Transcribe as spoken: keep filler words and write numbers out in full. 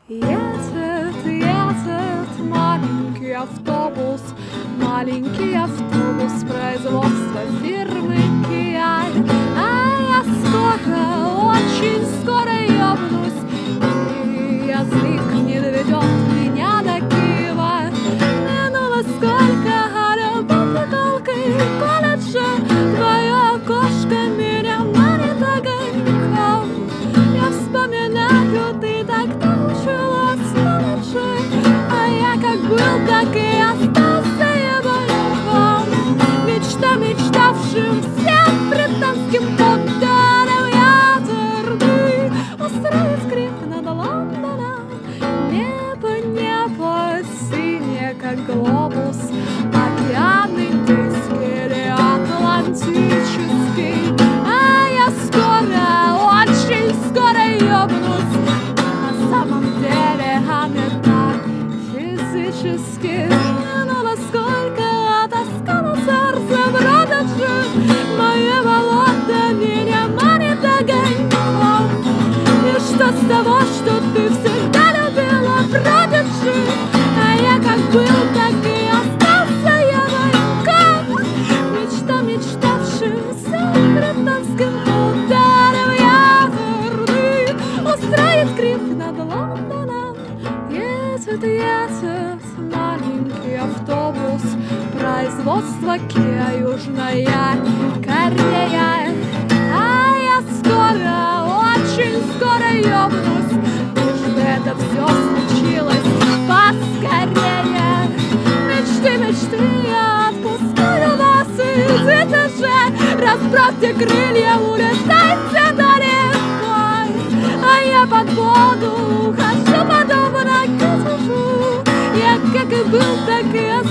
Едет, едет маленький автобус, маленький автобус производства фирмы Kia. А я скоро, очень скоро ёбнусь, и язык не доведет меня до Киева. Минуло сколько работы толкой колледжа, твоя окошко меня манит огоньком. Я вспоминаю, ты тогда училась в колледже, а я как был, так и остался ебаньком. Мечта, мечтавшим всем британским подданным я тверды устроить скрип над Лондоном. Небо, небо синее, как глобус, океан Индийский или Атлантический. А я скоро, очень скоро ёбнусь, на самом деле, а не так физически. Но насколько отаскало сердце в Рододже, мое болото меня манит огоньком. И что с того, что ты всегда любила Продиджи, а я как был, так и остался ебаньком. Мечта, мечтавшимся британским ударом я тверды устроить скрип над Лондоном. Едет, едет маленький автобус производства Kia, Южная Корея. А я скоро, очень скоро ёбнусь, лишь бы это все случилось поскорее. Мечты, мечты, я отпускаю вас, идите же, расправьте крылья, улетайте далеко. А я под воду ухожу, подобно китежу. Я как и был, так и остался